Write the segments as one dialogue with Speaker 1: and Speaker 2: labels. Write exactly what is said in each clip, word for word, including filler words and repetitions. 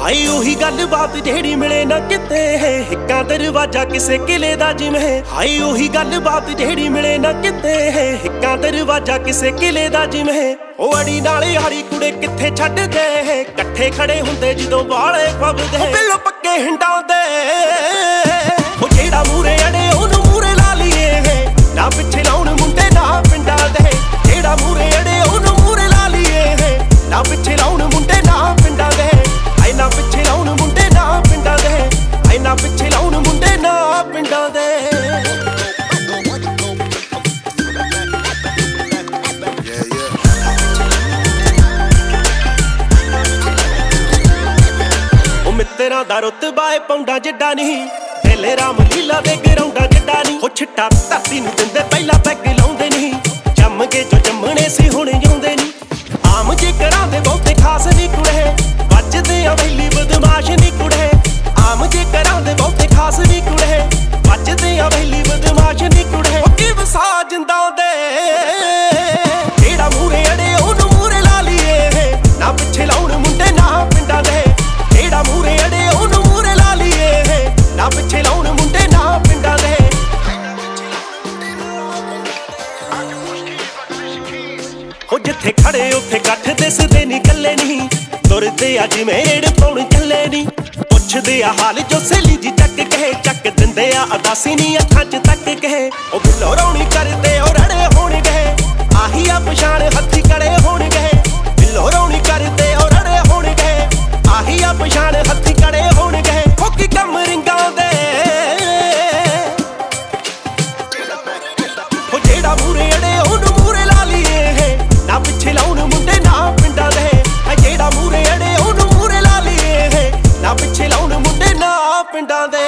Speaker 1: high ਉਹੀ ਗੱਲ ਬਾਤ ਜਿਹੜੀ ਮਿਲੇ ਨਾ ਕਿਤੇ ਹਿੱਕਾਂ ਦਰਵਾਜ਼ਾ ਕਿਸੇ ਕਿਲੇ ਦਾ ਜਿਵੇਂ ਹਾਈ ਉਹੀ ਗੱਲ ਬਾਤ ਜਿਹੜੀ ਮਿਲੇ ਨਾ ਕਿਤੇ ਹਿੱਕਾਂ ਦਰਵਾਜ਼ਾ ਕਿਸੇ ਕਿਲੇ ਦਾ ਜਿਵੇਂ ਉਹ ਅੜੀ ਨਾਲੇ ਹਾਰੀ ਕੁੜੇ ਕਿੱਥੇ ਛੱਡਦੇ ਇਕੱਠੇ ਖੜੇ ਹੁੰਦੇ ਜਦੋਂ ਵਾਲੇ ਫੱਬਦੇ ਬਿੱਲੋ ਪੱਕੇ ਹਿੰਡਾਂ ਦੇ ਉਹ ਜਿਹੜਾ ਮੂਰੇ ਅੜੇ ਉਹਨੂੰ ਮੂਰੇ ਲਾ ਲਈਏ ਨਾ ਪਿੱਛੇ ਲਾਉਣ ਮੁੰਡੇ ਨਾ ਪਿੰਡਾਂ ਦੇ ਜਿਹੜਾ ਮੂਰੇ ਅੜੇ ਉਹਨੂੰ ਮੂਰੇ ਲਾ ਲਈਏ ਨਾ ਪਿੱਛੇ ਲਾਉਣ ਮੁੰਡੇ ਨਾ ਪਿੰਡਾਂ ਦੇ ਆਈ ਨਾ ਪਿੱਛੇ ਲਾਉਣ ਮੁੰਡੇ ਨਾ ਪਿੰਡਾਂ ਦੇ ਆਈ ਨਾ ਪਿੱਛੇ ਲਾਉਣ ਮੁੰਡੇ ਨਾ ਪਿੰਡਾਂ ਦੇ ਮਿੱਤਰਾਂ ਦਾ ਰੁਤਬਾ ਏ ਪੌਂਡਾ ਜਿੱਡਾ ਨਹੀਂ ਢੇਲੇ ਰਾਮ ਲੀਲਾ ਦੇ ਗਰਾਉਂਡਾ ਜਿੱਡਾ ਨਹੀਂ ਉਹ ਛਿੱਟਾ ਧਰਤੀ ਨੂੰ ਦਿੰਦੇ ਪਹਿਲਾਂ ਪੈਗ ਲਾਉਂਦੇ ਨਹੀਂ ਜੰਮ ਕੇ ਜੋ ਜੰਮਣੇ ਸੀ ਹੁਣ ਜਿਉਂਦੇ ਨਹੀਂ ਆਮ ਜੇ ਕਰਾਂ ਦੇ ਬਹੁਤੇ ਖਾਸ ਨਹੀਂ ਕੁੜੇ ਵੱਜਦੇ ਆ ਵੈਲੀ ਬਦਮਾਸ਼ ਨਹੀਂ ਕੁੜੇ ਆਮ ਜੇ ਕਰਾਂ ਦੇ ਬਹੁਤੇ ਖਾਸ ਨਹੀਂ ਕੁੜੇ ਵੱਜਦੇ ਆ ਵੈਲੀ ਬਦਮਾਸ਼ ਨਹੀਂ ਕੁੜੇ ਉਹ ਕੀ ਵਸਾ ਜਿੰਦਾਂ ਦੇ ਜਿਹੜਾ ਮੂਰੇ ਅੜੇ ਉਹਨੂੰ ਮੂਰੇ ਲਾ ਲਈਏ ਨਾ ਪਿੱਛੇ ਲਾਉਣ ਮੁੰਡੇ ਨਾ ਪਿੰਡਾਂ ਦੇ ਜਿਹੜਾ ਮੂਰੇ ਅੜੇ ਉਹਨੂੰ ਮੂਰੇ ਲਾ ਲਈਏ ਨਾ ਪਿੱਛੇ ਲਾਉਣ ਮੁੰਡੇ ਨਾ ਪਿੰਡਾਂ ਦੇ ਉਹ ਜਿੱਥੇ ਖੜੇ ਉੱਥੇ ਇਕੱਠ ਦਿਸਦੇ ਨਹੀਂ ਇਕੱਲੇ ਨਹੀਂ ਤੁਰਦੇ ਆ ਜਿਵੇਂ ਰੇੜ ਪਾਉਣ ਚੱਲੇ ਨਹੀਂ ਪੁੱਛਦੇ ਆ ਹਾਲ ਜੋ ਸਹੇਲੀ ਜੀ ਚੱਕ ਕਹੇ ਚੱਕ ਦਿੰਦੇ ਆ ਅਦਾਸੀ ਨਹੀਂ ਅੱਖਾਂ 'ਚ ਤੱਕ ਕਹੇ ਉਹ ਬਿੱਲੋ ਰੌਣੀ ਕਰਦੇ ਉਹ ਰੜੇ ਹੋਣਗੇ ਆਹੀ ਆ ਪਛਾਣ ਹੱਥੀ ਕੜੇ ਹੋਣਗੇ ਬਿੱਲੋ ਰੌਣੀ ਕਰਦੇ ਉਹ ਰੜੇ ਹੋਣਗੇ ਆਹੀ ਆ ਪਛਾਣ ਹੱਥੀ ਕੜੇ ਹੋਣਗੇ ਫੋਕੀ ਕੰਮ ਰਿੰਗਾਂ ਦੇ ਉਹ ਜਿਹੜਾ ਮੂਰੇ ਅੜੇ ਉਹਨੂੰ ਮੂਰੇ ਲਾ ਲਈਏ ਨਾ ਪਿੱਛੇ ਲਾਉਣ ਮੁੰਡੇ ਨਾ ਪਿੰਡਾਂ ਦੇ ਆ ਜਿਹੜਾ ਮੂਰੇ ਅੜੇ ਉਹਨੂੰ ਮੂਰੇ ਲਾ ਲਈਏ ਨਾ ਪਿੱਛੇ ਲਾਉਣ ਮੁੰਡੇ ਨਾ ਪਿੰਡਾਂ ਦੇ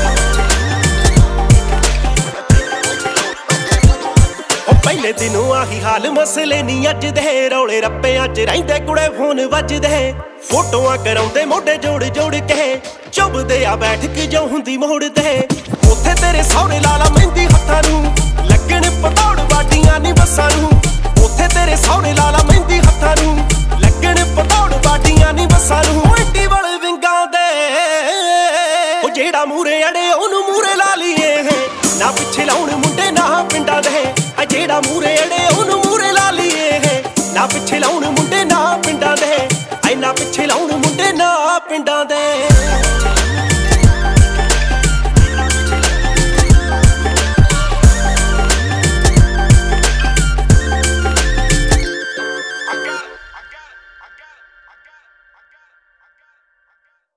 Speaker 1: ਉਹ ਪਹਿਲੇ ਦਿਨੋਂ ਆਹੀ ਹਾਲ ਮਸਲੇ ਨਹੀਂ ਅੱਜ ਦੇ ਰੌਲੇ ਰੱਪਿਆਂ 'ਚ ਰਹਿੰਦੇ ਕੁੜੇ ਫੋਨ ਵੱਜਦੇ ਫੋਟੋਆਂ ਕਰਾਉਂਦੇ ਮੋਢੇ ਜੋੜ ਜੋੜ ਕੇ ਚੁੱਭਦੇ ਆ ਬੈਠ ਕੇ ਜੋ ਹੁੰਦੀ ਮੋੜਦੇ ਉੱਥੇ ਤੇਰੇ ਸਹੁਰੇ ਲਾਲਾ ਮਹਿੰਦੀ ਹੱਥਾਂ ਨੂੰ ਲੱਗਣ ਪਤੌੜ ਬਾਡੀਆਂ ਨੀ ਬੱਸਾਂ ਨੂੰ ਉੱਥੇ ਤੇਰੇ ਸਹੁਰੇ ਲਾਲਾ ਮਹਿੰਦੀ ਹੱਥਾਂ ਨੂੰ ਲੱਗਣ ਪਤੌੜ ਬਾਡੀਆਂ ਨੀ ਬੱਸਾਂ ਨੂੰ ਐਂਟੀ ਵਾਲੇ ਵਿੰਗਾਂ ਦੇ ਉਹ ਜਿਹੜਾ ਮੂਰੇ ਅੜੇ ਉਹਨੂੰ ਮੂਰੇ ਲਾ ਲਈਏ ਨਾ ਪਿੱਛੇ ਲਾਉਣ ਮੁੰਡੇ ਨਾ ਪਿੰਡਾਂ ਦੇ ਆ ਜਿਹੜਾ ਮੂਰੇ ਅੜੇ ਉਹਨੂੰ ਮੂਰੇ ਲਾ ਲਈਏ ਨਾ ਪਿੱਛੇ ਲਾਉਣ ਮੁੰਡੇ ਨਾ ਪਿੰਡਾਂ ਦੇ ਆਈ ਨਾ ਪਿੱਛੇ ਲਾਉਣ ਮੁੰਡੇ ਨਾ ਪਿੰਡਾਂ ਦੇ